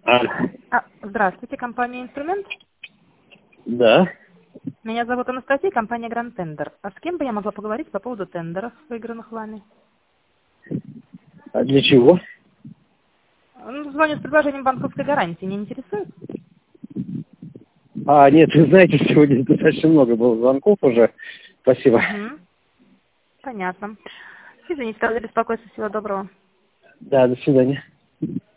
А, Здравствуйте, компания «Инструмент». да. Меня зовут Анастасия, компания «Гранд Тендер». А с кем бы я могла поговорить по поводу тендеров, выигранных вами? А для чего? Звоню с предложением банковской гарантии. Не интересует? Нет, вы знаете, сегодня достаточно много было звонков уже. Спасибо. Угу. Понятно. Извините, за беспокойство. Всего доброго. Да, до свидания.